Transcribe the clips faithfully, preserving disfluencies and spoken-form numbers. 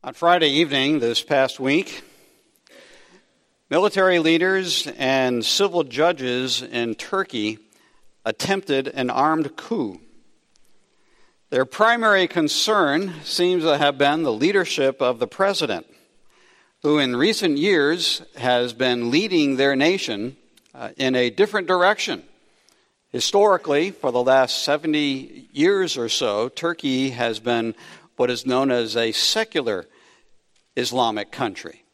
On Friday evening this past week, military leaders and civil judges in Turkey attempted an armed coup. Their primary concern seems to have been the leadership of the president, who in recent years has been leading their nation uh, in a different direction. Historically, for the last seventy years or so, Turkey has been what is known as a secular Islamic country.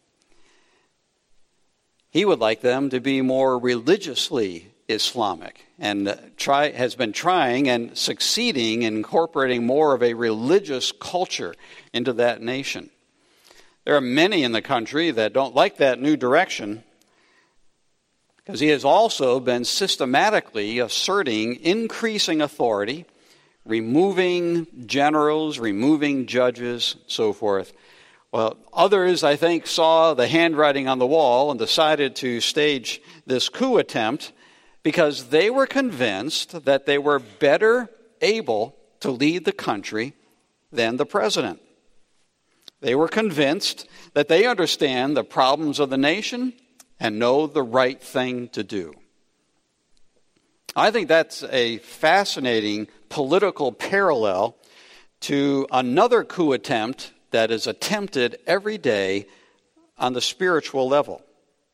He would like them to be more religiously Islamic and try, has been trying and succeeding in incorporating more of a religious culture into that nation. There are many in the country that don't like that new direction because he has also been systematically asserting increasing authority, removing generals, removing judges, so forth. Well, others, I think, saw the handwriting on the wall and decided to stage this coup attempt because they were convinced that they were better able to lead the country than the president. They were convinced that they understand the problems of the nation and know the right thing to do. I think that's a fascinating political parallel to another coup attempt that is attempted every day on the spiritual level.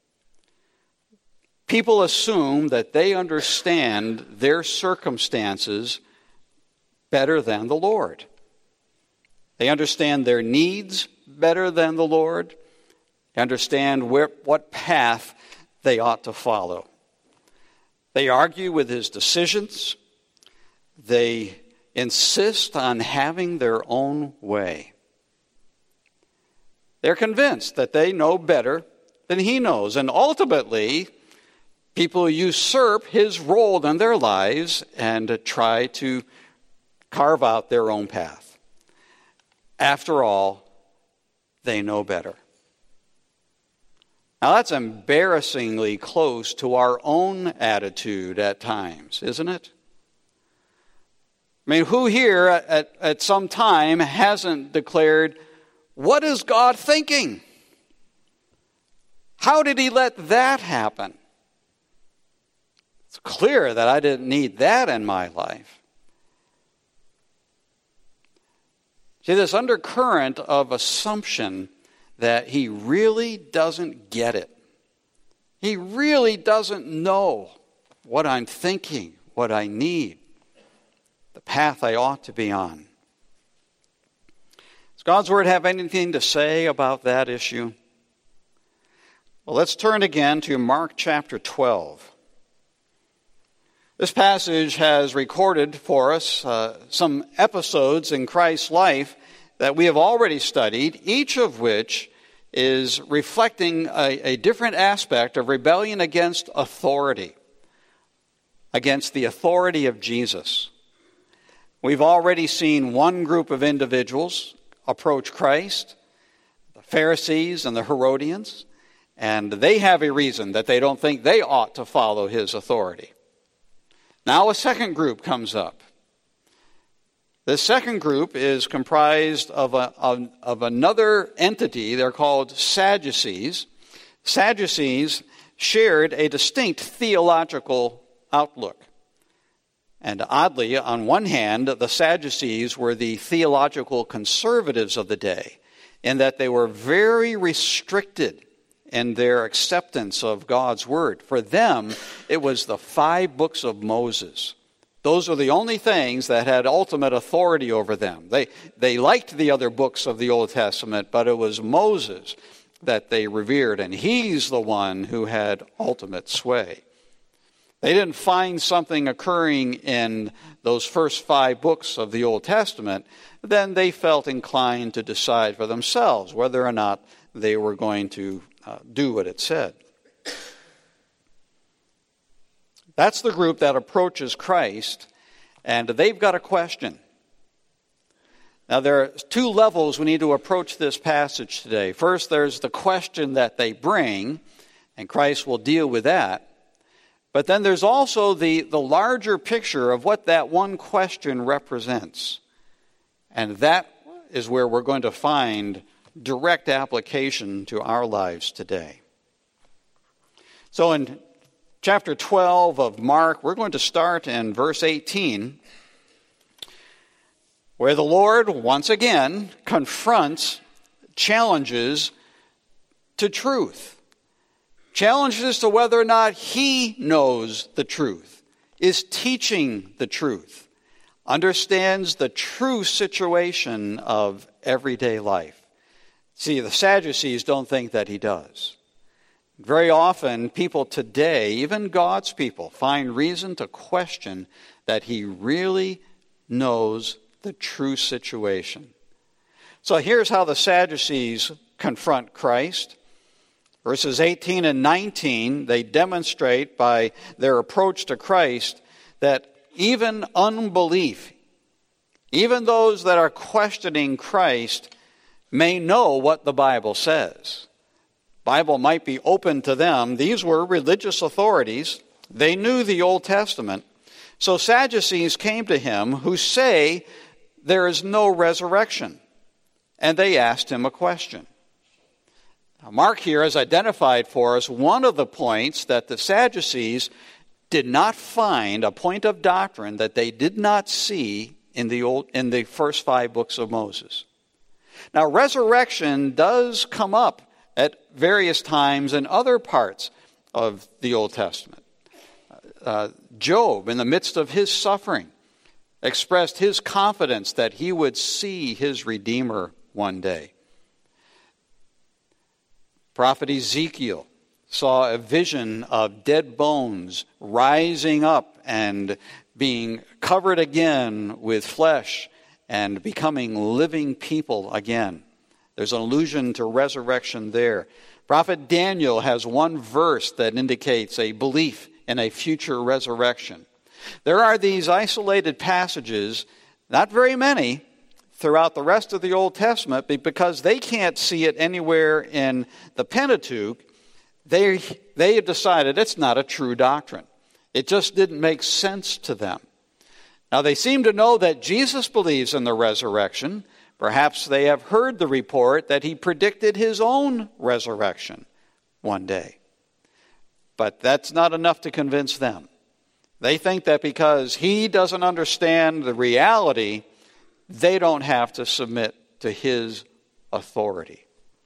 People assume that they understand their circumstances better than the Lord. They understand their needs better than the Lord. They understand where, what path they ought to follow. They argue with his decisions. They insist on having their own way. They're convinced that they know better than he knows. And ultimately, people usurp his role in their lives and try to carve out their own path. After all, they know better. Now, that's embarrassingly close to our own attitude at times, isn't it? I mean, who here at, at some time hasn't declared, "What is God thinking? How did he let that happen? It's clear that I didn't need that in my life." See, this undercurrent of assumption that he really doesn't get it. He really doesn't know what I'm thinking, what I need, the path I ought to be on. Does God's Word have anything to say about that issue? Well, let's turn again to Mark chapter twelve. This passage has recorded for us uh, some episodes in Christ's life that we have already studied, each of which is reflecting a, a different aspect of rebellion against authority, against the authority of Jesus. We've already seen one group of individuals approach Christ, the Pharisees and the Herodians, and they have a reason that they don't think they ought to follow his authority. Now a second group comes up. The second group is comprised of, a, of, of another entity. They're called Sadducees. Sadducees shared a distinct theological outlook. And oddly, on one hand, the Sadducees were the theological conservatives of the day, in that they were very restricted in their acceptance of God's Word. For them, it was the five books of Moses. Those are the only things that had ultimate authority over them. They, they liked the other books of the Old Testament, but it was Moses that they revered, and he's the one who had ultimate sway. They didn't find something occurring in those first five books of the Old Testament. Then they felt inclined to decide for themselves whether or not they were going to uh, do what it said. That's the group that approaches Christ, and they've got a question. Now, there are two levels we need to approach this passage today. First, there's the question that they bring, and Christ will deal with that. But then there's also the, the larger picture of what that one question represents. And that is where we're going to find direct application to our lives today. So in chapter twelve of Mark, we're going to start in verse eighteen, where the Lord once again confronts, challenges to truth. Challenges as to whether or not he knows the truth, is teaching the truth, understands the true situation of everyday life. See, the Sadducees don't think that he does. Very often, people today, even God's people, find reason to question that he really knows the true situation. So here's how the Sadducees confront Christ. Verses eighteen and nineteen, they demonstrate by their approach to Christ that even unbelief, even those that are questioning Christ, may know what the Bible says. Bible might be open to them. These were religious authorities. They knew the Old Testament. So Sadducees came to him who say there is no resurrection. And they asked him a question. Now, Mark here has identified for us one of the points that the Sadducees did not find, a point of doctrine that they did not see in the old, in the first five books of Moses. Now, resurrection does come up at various times in other parts of the Old Testament. Uh, Job, in the midst of his suffering, expressed his confidence that he would see his Redeemer one day. Prophet Ezekiel saw a vision of dead bones rising up and being covered again with flesh and becoming living people again. There's an allusion to resurrection there. Prophet Daniel has one verse that indicates a belief in a future resurrection. There are these isolated passages, not very many, throughout the rest of the Old Testament, but because they can't see it anywhere in the Pentateuch, they, they have decided it's not a true doctrine. It just didn't make sense to them. Now, they seem to know that Jesus believes in the resurrection. Perhaps they have heard the report that he predicted his own resurrection one day. But that's not enough to convince them. They think that because he doesn't understand the reality, they don't have to submit to his authority.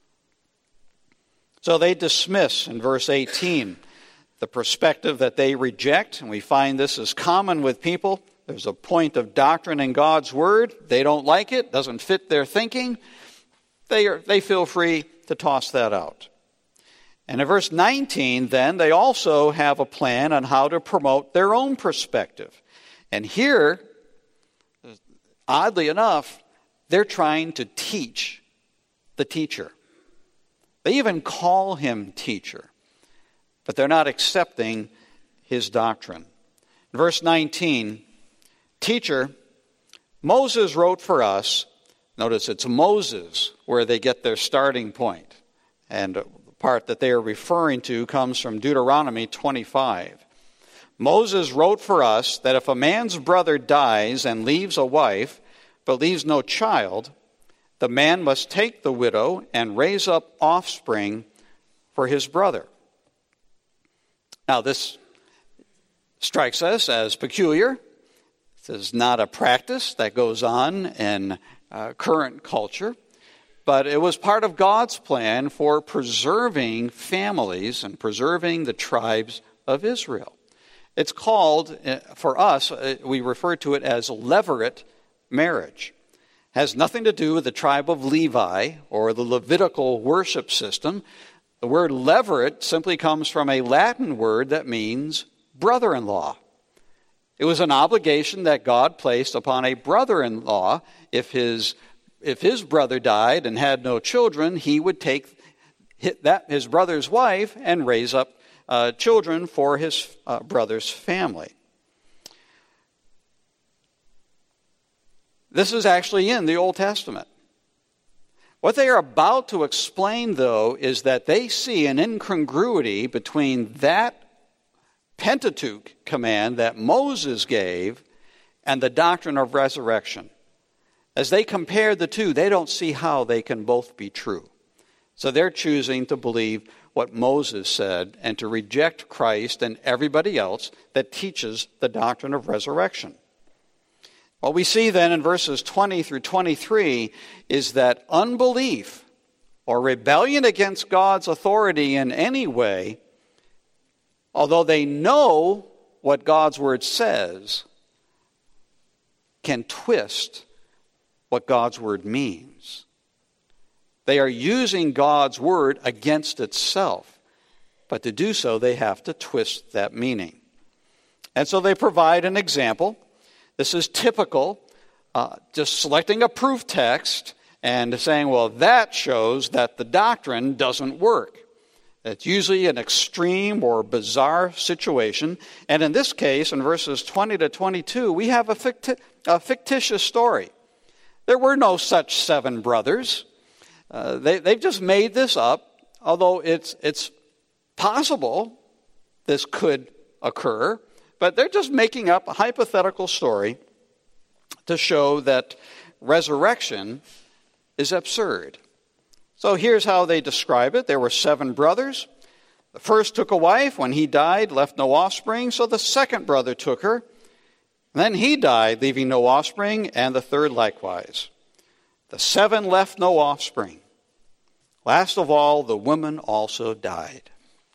So they dismiss in verse eighteen the perspective that they reject, and we find this is common with people. There's a point of doctrine in God's word. They don't like it, doesn't fit their thinking. They are, they feel free to toss that out. And in verse nineteen, then, they also have a plan on how to promote their own perspective. And here, oddly enough, they're trying to teach the teacher. They even call him teacher, but they're not accepting his doctrine. In verse nineteen, teacher, Moses wrote for us. Notice it's Moses where they get their starting point. And the part that they are referring to comes from Deuteronomy twenty-five. Moses wrote for us that if a man's brother dies and leaves a wife, but leaves no child, the man must take the widow and raise up offspring for his brother. Now this strikes us as peculiar. This is not a practice that goes on in uh, current culture, but it was part of God's plan for preserving families and preserving the tribes of Israel. It's called, uh, for us, uh, we refer to it as levirate marriage. It has nothing to do with the tribe of Levi or the Levitical worship system. The word levirate simply comes from a Latin word that means brother-in-law. It was an obligation that God placed upon a brother-in-law. If his if his brother died and had no children, he would take that his brother's wife and raise up uh, children for his uh, brother's family. This is actually in the Old Testament. What they are about to explain, though, is that they see an incongruity between that Pentateuch command that Moses gave and the doctrine of resurrection. As they compare the two, they don't see how they can both be true. So they're choosing to believe what Moses said and to reject Christ and everybody else that teaches the doctrine of resurrection. What we see then in verses twenty through twenty-three is that unbelief or rebellion against God's authority in any way, although they know what God's word says, can twist what God's word means. They are using God's word against itself, but to do so they have to twist that meaning. And so they provide an example. This is typical, uh, just selecting a proof text and saying, well, that shows that the doctrine doesn't work. It's usually an extreme or bizarre situation. And in this case, in verses twenty to twenty-two, we have a, ficti- a fictitious story. There were no such seven brothers. Uh, they, they've just made this up, although it's, it's possible this could occur. But they're just making up a hypothetical story to show that resurrection is absurd. So here's how they describe it. There were seven brothers. The first took a wife. When he died, left no offspring. So the second brother took her. Then he died, leaving no offspring, and the third likewise. The seven left no offspring. Last of all, the woman also died.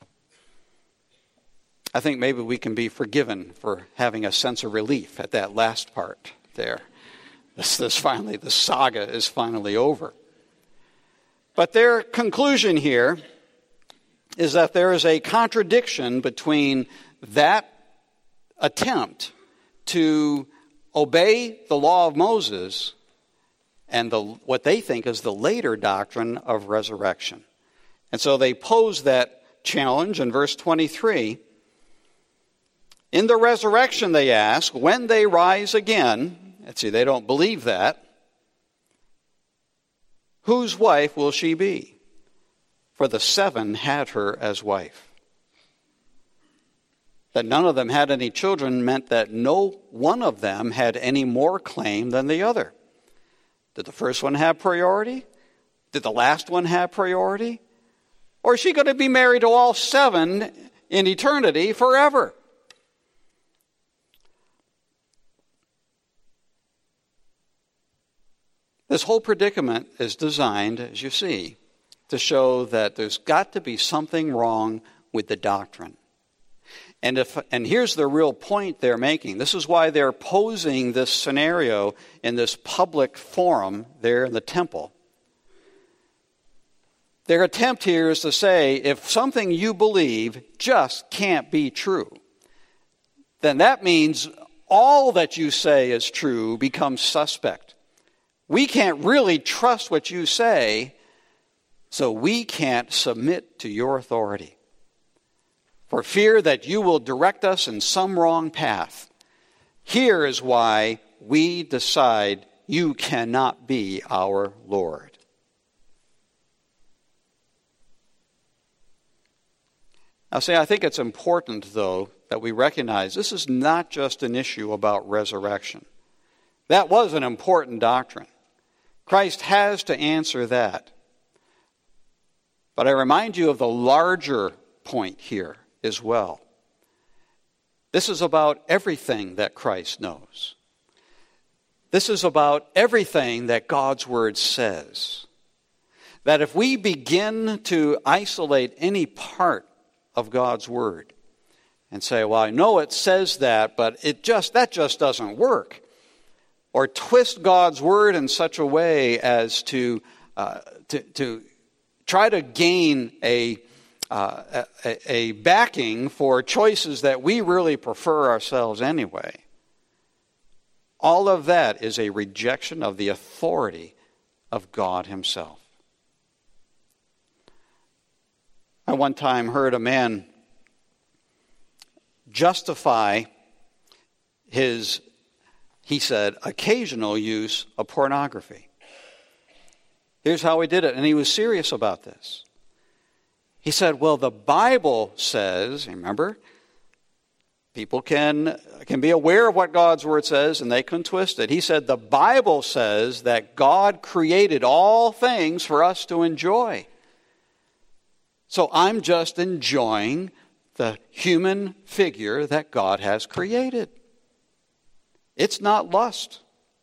I think maybe we can be forgiven for having a sense of relief at that last part there. This, this finally, the saga is finally over. But their conclusion here is that there is a contradiction between that attempt to obey the law of Moses and the, what they think is the later doctrine of resurrection. And so they pose that challenge in verse twenty-three. In the resurrection, they ask, when they rise again, let's see, they don't believe that, whose wife will she be? For the seven had her as wife. That none of them had any children meant that no one of them had any more claim than the other. Did the first one have priority? Did the last one have priority? Or is she going to be married to all seven in eternity forever? This whole predicament is designed, as you see, to show that there's got to be something wrong with the doctrine. And if and here's the real point they're making. This is why they're posing this scenario in this public forum there in the temple. Their attempt here is to say, if something you believe just can't be true, then that means all that you say is true becomes suspect. We can't really trust what you say, so we can't submit to your authority. For fear that you will direct us in some wrong path. Here is why we decide you cannot be our Lord. Now, see, I think it's important, though, that we recognize this is not just an issue about resurrection. That was an important doctrine. Christ has to answer that. But I remind you of the larger point here as well. This is about everything that Christ knows. This is about everything that God's Word says. That if we begin to isolate any part of God's Word and say, well, I know it says that, but it just that just doesn't work. Or twist God's Word in such a way as to uh, to, to try to gain a Uh, a, a backing for choices that we really prefer ourselves anyway. All of that is a rejection of the authority of God Himself. I one time heard a man justify his, he said, occasional use of pornography. Here's how he did it, and he was serious about this. He said, well, the Bible says, remember, people can, can be aware of what God's Word says and they can twist it. He said, the Bible says that God created all things for us to enjoy. So I'm just enjoying the human figure that God has created. It's not lust.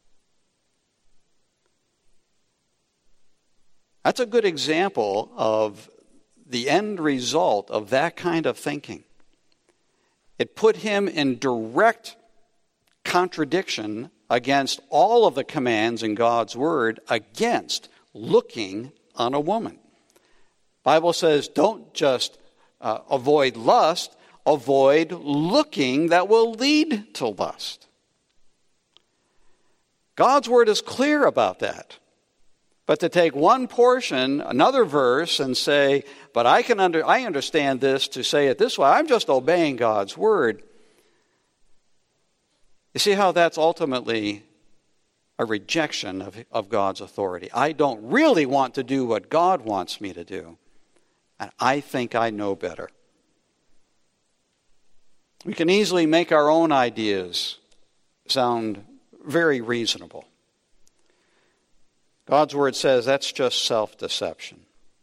That's a good example of the end result of that kind of thinking. It put him in direct contradiction against all of the commands in God's word against looking on a woman. The Bible says don't just uh, avoid lust, avoid looking that will lead to lust. God's word is clear about that. But to take one portion, another verse, and say, but I can under, I understand this to say it this way, I'm just obeying God's word. You see how that's ultimately a rejection of, of God's authority. I don't really want to do what God wants me to do. And I think I know better. We can easily make our own ideas sound very reasonable. God's word says that's just self-deception.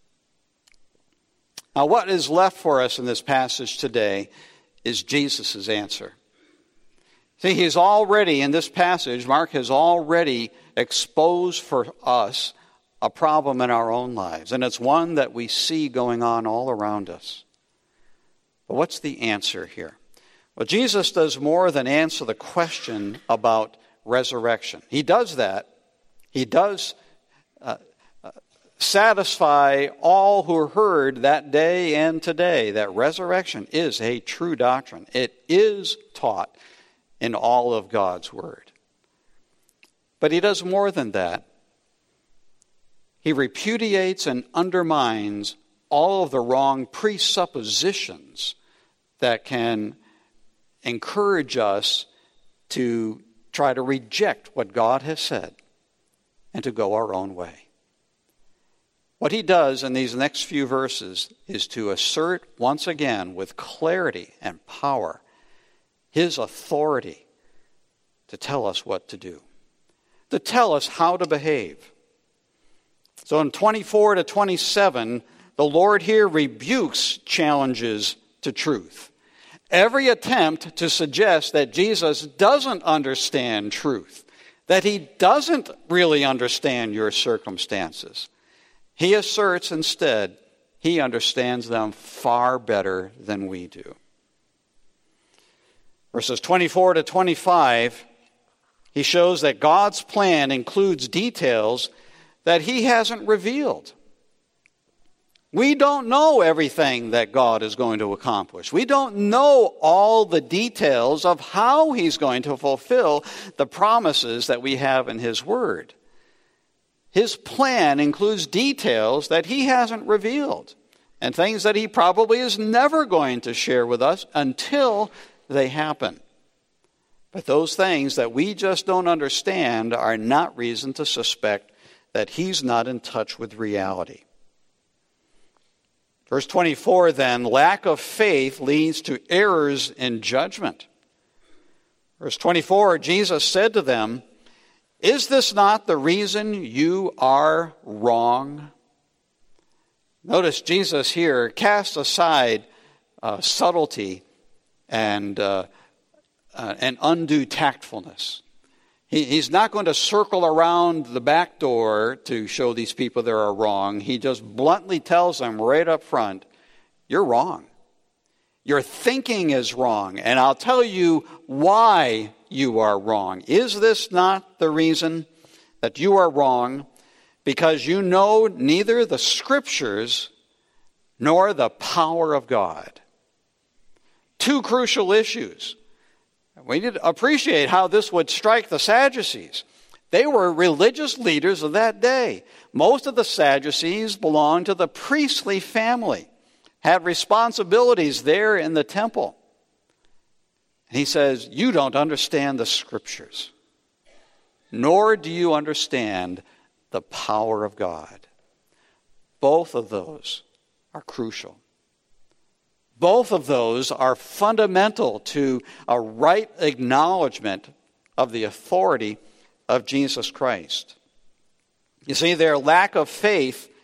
Now, what is left for us in this passage today is Jesus' answer. See, he's already, in this passage, Mark has already exposed for us a problem in our own lives, and it's one that we see going on all around us. But what's the answer here? Well, Jesus does more than answer the question about resurrection. He does that. He does uh, uh, satisfy all who heard that day and today that resurrection is a true doctrine. It is taught in all of God's word. But he does more than that. He repudiates and undermines all of the wrong presuppositions that can encourage us to try to reject what God has said and to go our own way. What he does in these next few verses is to assert once again with clarity and power his authority to tell us what to do, to tell us how to behave. So in twenty-four to twenty-seven, the Lord here rebukes challenges to truth. Every attempt to suggest that Jesus doesn't understand truth, that he doesn't really understand your circumstances, he asserts instead he understands them far better than we do. Verses twenty-four to twenty-five, he shows that God's plan includes details that he hasn't revealed. We don't know everything that God is going to accomplish. We don't know all the details of how he's going to fulfill the promises that we have in his word. His plan includes details that he hasn't revealed and things that he probably is never going to share with us until they happen. But those things that we just don't understand are not reason to suspect that he's not in touch with reality. Verse twenty-four then, lack of faith leads to errors in judgment. Verse twenty-four, Jesus said to them, is this not the reason you are wrong? Notice Jesus here casts aside uh, subtlety and, uh, uh, and undue tactfulness. He, he's not going to circle around the back door to show these people they are wrong. He just bluntly tells them right up front, you're wrong. Your thinking is wrong, and I'll tell you why you are wrong. Is this not the reason that you are wrong? Because you know neither the Scriptures nor the power of God. Two crucial issues. We need to appreciate how this would strike the Sadducees. They were religious leaders of that day. Most of the Sadducees belonged to the priestly family, had responsibilities there in the temple. And he says, you don't understand the Scriptures, nor do you understand the power of God. Both of those are crucial. Both of those are fundamental to a right acknowledgement of the authority of Jesus Christ. You see, their lack of faith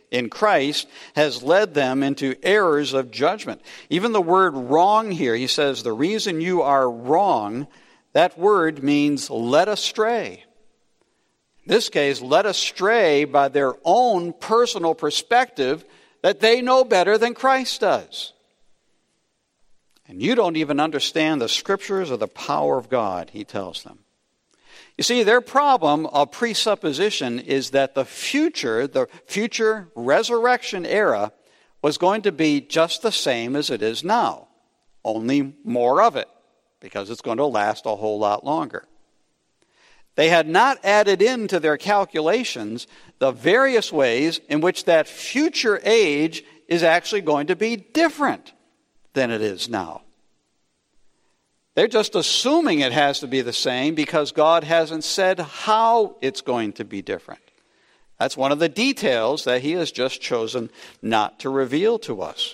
in Christ has led them into errors of judgment. Even the word wrong here, he says, the reason you are wrong, that word means led astray. In this case, led astray by their own personal perspective that they know better than Christ does. And you don't even understand the scriptures or the power of God, he tells them. You see, their problem of presupposition is that the future, the future resurrection era, was going to be just the same as it is now, only more of it, because it's going to last a whole lot longer. They had not added into their calculations the various ways in which that future age is actually going to be different than it is now. They're just assuming it has to be the same because God hasn't said how it's going to be different. That's one of the details that he has just chosen not to reveal to us.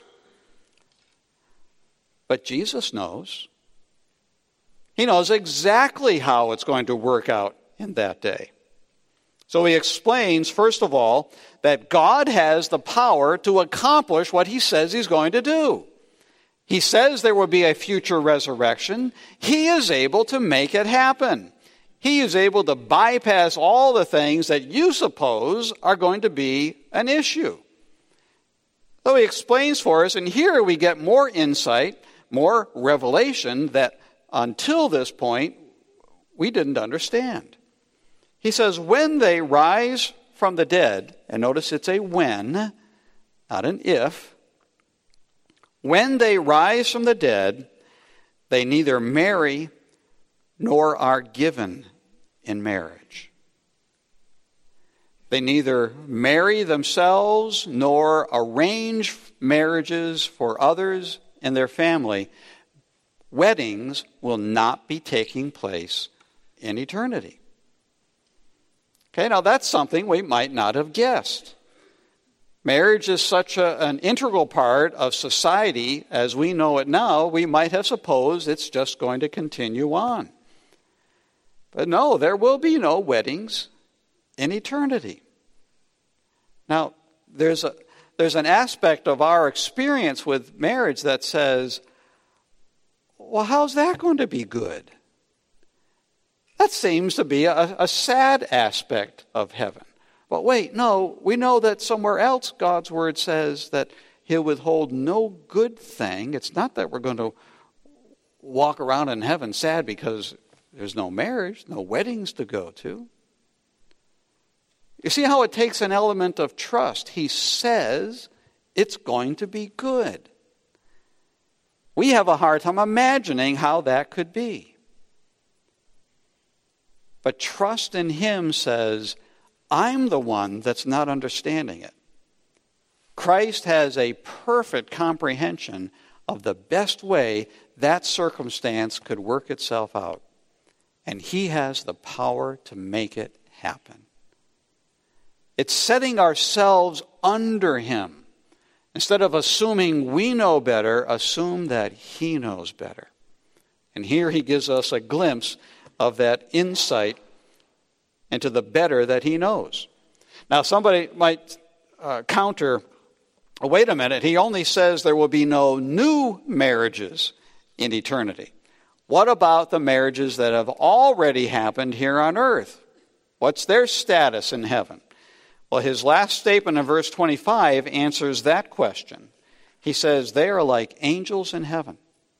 But Jesus knows. He knows exactly how it's going to work out in that day. So he explains, first of all, that God has the power to accomplish what he says he's going to do. He says there will be a future resurrection. He is able to make it happen. He is able to bypass all the things that you suppose are going to be an issue. So he explains for us, and here we get more insight, more revelation that until this point we didn't understand. He says, when they rise from the dead, and notice it's a when, not an if. When they rise from the dead, they neither marry nor are given in marriage. They neither marry themselves nor arrange marriages for others in their family. Weddings will not be taking place in eternity. Okay, now that's something we might not have guessed. Marriage is such a, an integral part of society as we know it now, we might have supposed it's just going to continue on. But no, there will be no weddings in eternity. Now, there's a there's an aspect of our experience with marriage that says, well, how's that going to be good? That seems to be a, a sad aspect of heaven. But wait, no, we know that somewhere else God's word says that he'll withhold no good thing. It's not that we're going to walk around in heaven sad because there's no marriage, no weddings to go to. You see how it takes an element of trust. He says it's going to be good. We have a hard time imagining how that could be. But trust in him says, I'm the one that's not understanding it. Christ has a perfect comprehension of the best way that circumstance could work itself out. And he has the power to make it happen. It's setting ourselves under him. Instead of assuming we know better, assume that he knows better. And here he gives us a glimpse of that insight into the better that he knows. Now somebody might uh, counter, oh, wait a minute, he only says there will be no new marriages in eternity. What about the marriages that have already happened here on earth? What's their status in heaven? Well, his last statement in verse twenty-five answers that question. He says they are like angels in heaven.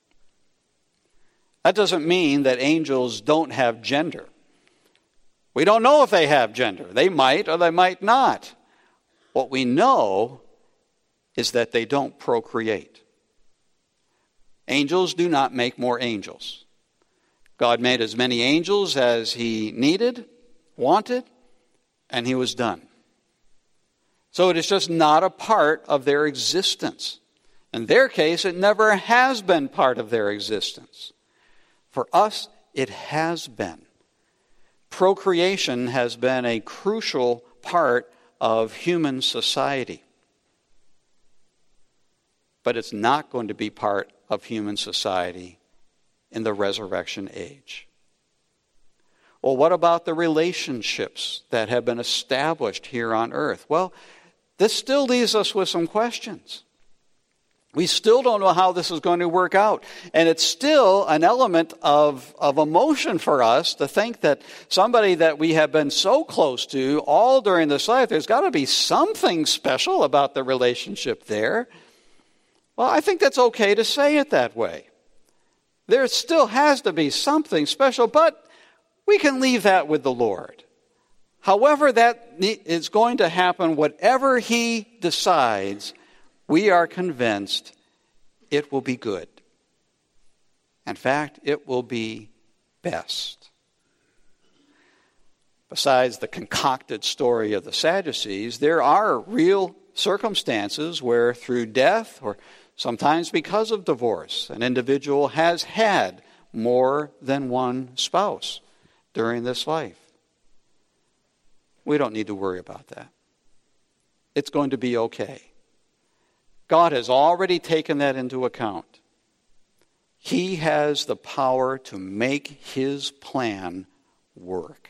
That doesn't mean that angels don't have gender. We don't know if they have gender. They might or they might not. What we know is that they don't procreate. Angels do not make more angels. God made as many angels as he needed, wanted, and he was done. So it is just not a part of their existence. In their case, it never has been part of their existence. For us, it has been. Procreation has been a crucial part of human society. But it's not going to be part of human society in the resurrection age. Well, what about the relationships that have been established here on earth? Well, this still leaves us with some questions. We still don't know how this is going to work out. And it's still an element of, of emotion for us to think that somebody that we have been so close to all during this life, there's got to be something special about the relationship there. Well, I think that's okay to say it that way. There still has to be something special, but we can leave that with the Lord. However that is going to happen, whatever He decides, we are convinced it will be good. In fact, it will be best. Besides the concocted story of the Sadducees, there are real circumstances where through death or sometimes because of divorce, an individual has had more than one spouse during this life. We don't need to worry about that. It's going to be okay. God has already taken that into account. He has the power to make His plan work.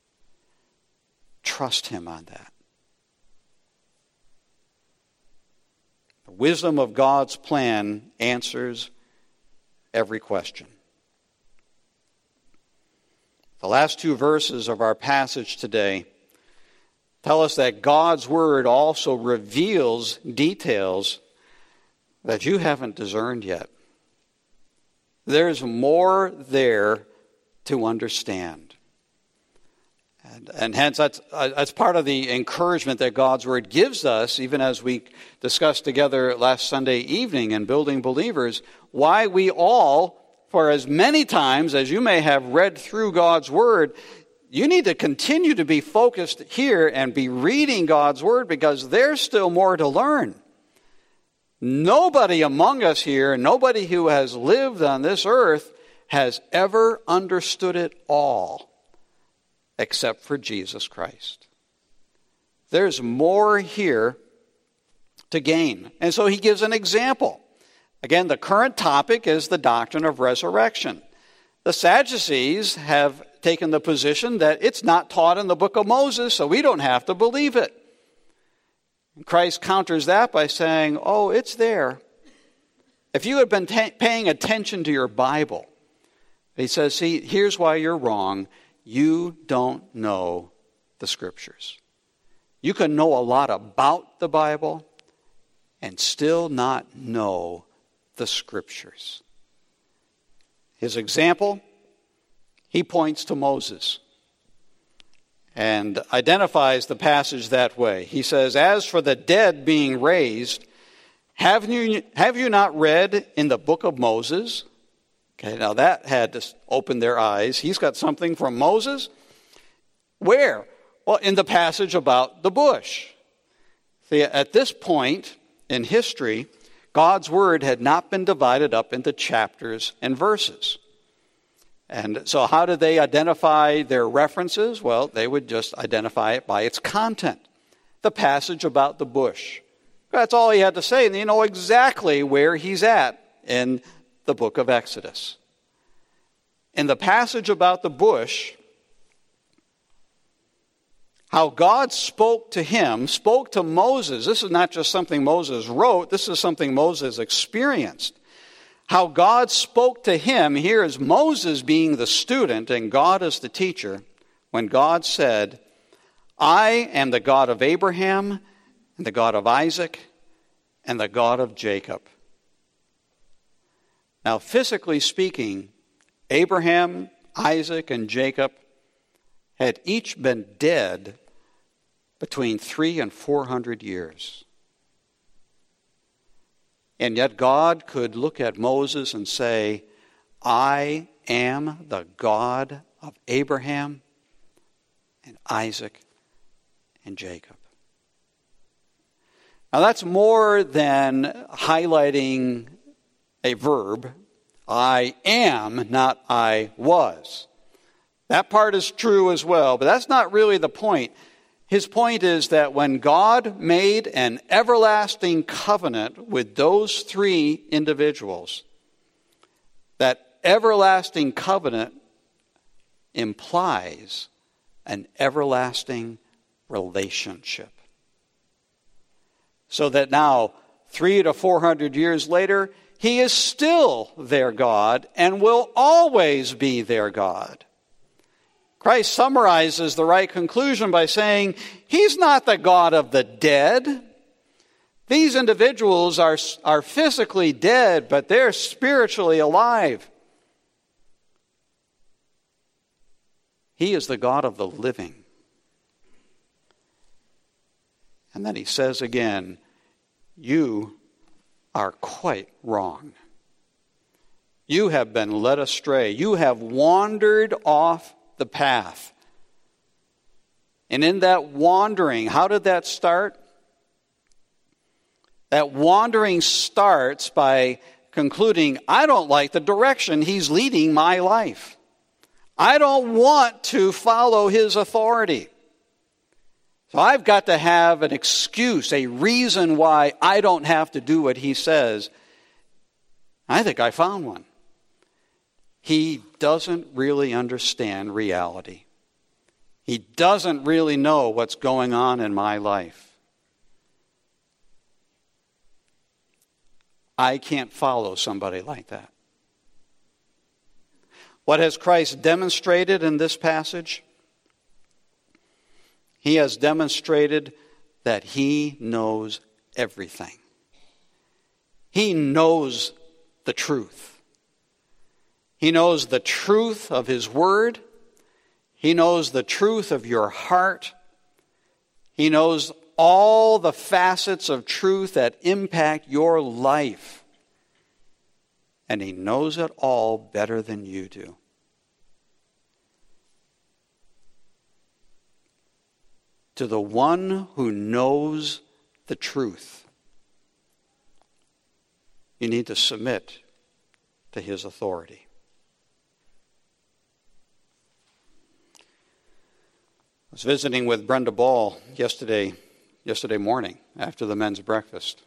Trust Him on that. The wisdom of God's plan answers every question. The last two verses of our passage today tell us that God's Word also reveals details that you haven't discerned yet. There's more there to understand. And, and hence, that's, uh, that's part of the encouragement that God's Word gives us, even as we discussed together last Sunday evening in Building Believers, why we all, for as many times as you may have read through God's Word, you need to continue to be focused here and be reading God's Word, because there's still more to learn. Nobody among us here, nobody who has lived on this earth, has ever understood it all except for Jesus Christ. There's more here to gain. And so he gives an example. Again, the current topic is the doctrine of resurrection. The Sadducees have taken the position that it's not taught in the book of Moses, so we don't have to believe it. And Christ counters that by saying, oh, it's there. If you had been ta- paying attention to your Bible, he says, see, here's why you're wrong. You don't know the Scriptures. You can know a lot about the Bible and still not know the Scriptures. His example, he points to Moses and identifies the passage that way. He says, as for the dead being raised, have you, have you not read in the book of Moses? Okay, now that had to open their eyes. He's got something from Moses. Where? Well, in the passage about the bush. See, at this point in history, God's Word had not been divided up into chapters and verses. And so how did they identify their references? Well, they would just identify it by its content. The passage about the bush. That's all he had to say, and you know exactly where he's at in the book of Exodus. In the passage about the bush, how God spoke to him, spoke to Moses. This is not just something Moses wrote, this is something Moses experienced. How God spoke to him, here is Moses being the student and God as the teacher, when God said, I am the God of Abraham, and the God of Isaac, and the God of Jacob. Now, physically speaking, Abraham, Isaac, and Jacob had each been dead between three and four hundred years. And yet God could look at Moses and say, I am the God of Abraham and Isaac and Jacob. Now that's more than highlighting a verb. I am, not I was. That part is true as well, but that's not really the point. His point is that when God made an everlasting covenant with those three individuals, that everlasting covenant implies an everlasting relationship. So that now, three to four hundred years later, he is still their God and will always be their God. Christ summarizes the right conclusion by saying, he's not the God of the dead. These individuals are, are physically dead, but they're spiritually alive. He is the God of the living. And then he says again, you are quite wrong. You have been led astray. You have wandered off the path. And in that wandering, how did that start? That wandering starts by concluding, I don't like the direction he's leading my life. I don't want to follow his authority. So I've got to have an excuse, a reason why I don't have to do what he says. I think I found one. He doesn't really understand reality. He doesn't really know what's going on in my life. I can't follow somebody like that. What has Christ demonstrated in this passage? He has demonstrated that he knows everything. He knows the truth. He knows the truth of his word. He knows the truth of your heart. He knows all the facets of truth that impact your life. And he knows it all better than you do. To the one who knows the truth, you need to submit to his authority. I was visiting with Brenda Ball yesterday, yesterday morning after the men's breakfast.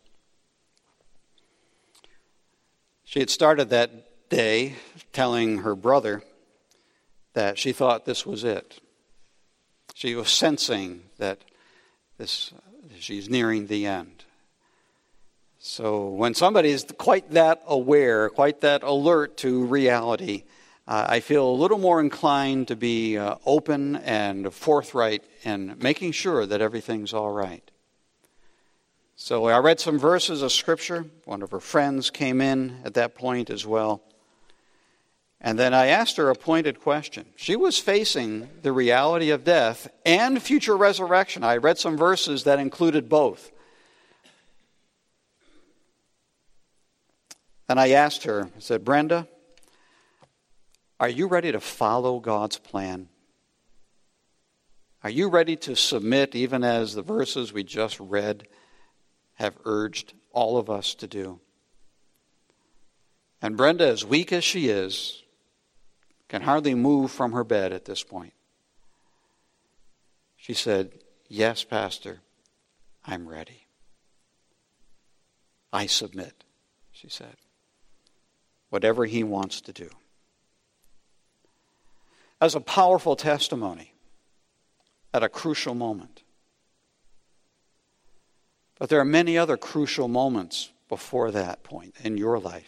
She had started that day telling her brother that she thought this was it. She was sensing that this she's nearing the end. So when somebody is quite that aware, quite that alert to reality, uh, I feel a little more inclined to be uh, open and forthright in making sure that everything's all right. So I read some verses of Scripture. One of her friends came in at that point as well. And then I asked her a pointed question. She was facing the reality of death and future resurrection. I read some verses that included both. And I asked her, I said, Brenda, are you ready to follow God's plan? Are you ready to submit, even as the verses we just read have urged all of us to do? And Brenda, as weak as she is, can hardly move from her bed at this point. She said, yes, Pastor, I'm ready. I submit, she said. Whatever he wants to do. As a powerful testimony at a crucial moment. But there are many other crucial moments before that point in your life.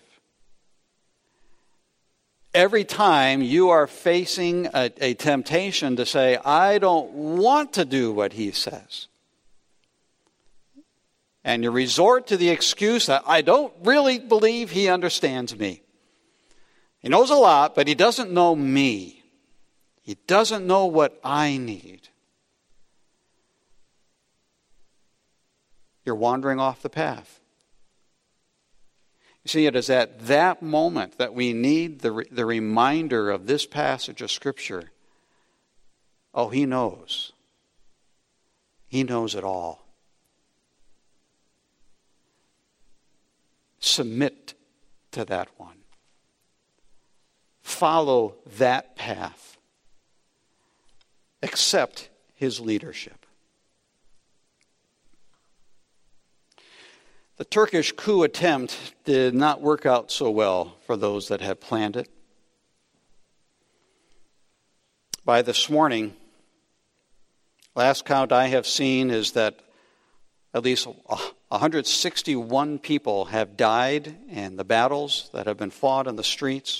Every time you are facing a, a temptation to say, I don't want to do what he says, and you resort to the excuse that I don't really believe he understands me. He knows a lot, but he doesn't know me. He doesn't know what I need. You're wandering off the path. You see, it is at that moment that we need the, the reminder of this passage of Scripture. Oh, he knows. He knows it all. Submit to that one. Follow that path. Accept his leadership. The Turkish coup attempt did not work out so well for those that had planned it. By this morning, last count I have seen is that at least one hundred sixty-one people have died in the battles that have been fought in the streets.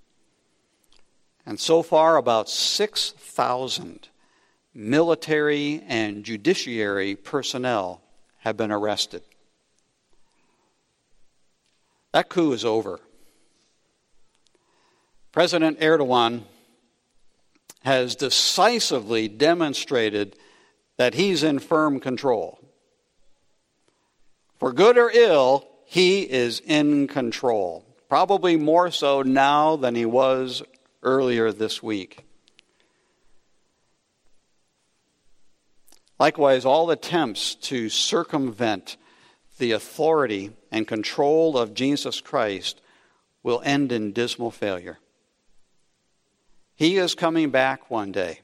And so far, about six thousand military and judiciary personnel have been arrested. That coup is over. President Erdogan has decisively demonstrated that he's in firm control. For good or ill, he is in control. Probably more so now than he was earlier this week. Likewise, all attempts to circumvent the authority and control of Jesus Christ will end in dismal failure. He is coming back one day.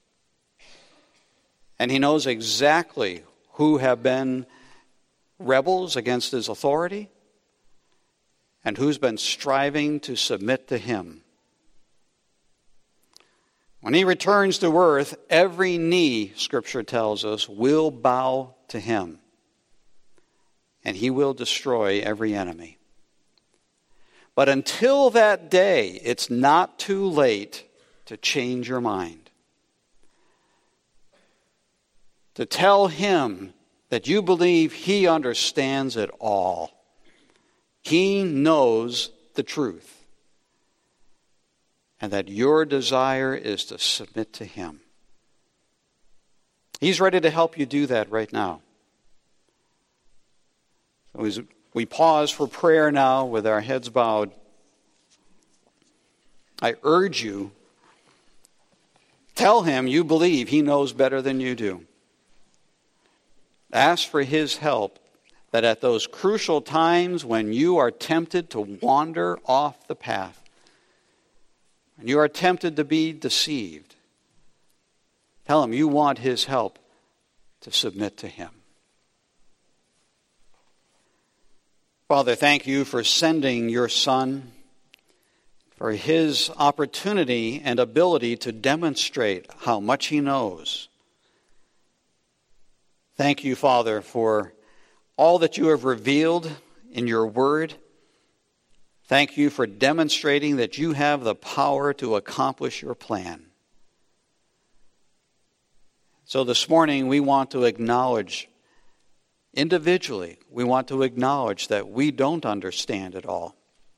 And he knows exactly who have been rebels against his authority and who's been striving to submit to him. When he returns to earth, every knee, Scripture tells us, will bow to him. And he will destroy every enemy. But until that day, it's not too late to change your mind. To tell him that you believe he understands it all. He knows the truth. And that your desire is to submit to him. He's ready to help you do that right now. So as we pause for prayer now with our heads bowed, I urge you, tell him you believe he knows better than you do. Ask for his help, that at those crucial times when you are tempted to wander off the path, and you are tempted to be deceived, tell him you want his help to submit to him. Father, thank you for sending your Son, for his opportunity and ability to demonstrate how much he knows. Thank you, Father, for all that you have revealed in your word. Thank you for demonstrating that you have the power to accomplish your plan. So this morning we want to acknowledge, individually, we want to acknowledge that we don't understand it all.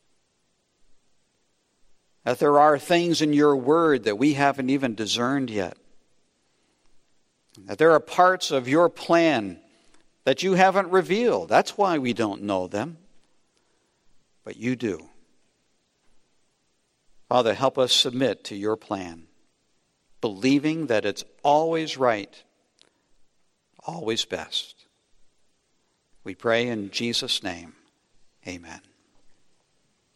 That there are things in your word that we haven't even discerned yet. That there are parts of your plan that you haven't revealed. That's why we don't know them. But you do. Father, help us submit to your plan, believing that it's always right, always best. We pray in Jesus' name. Amen.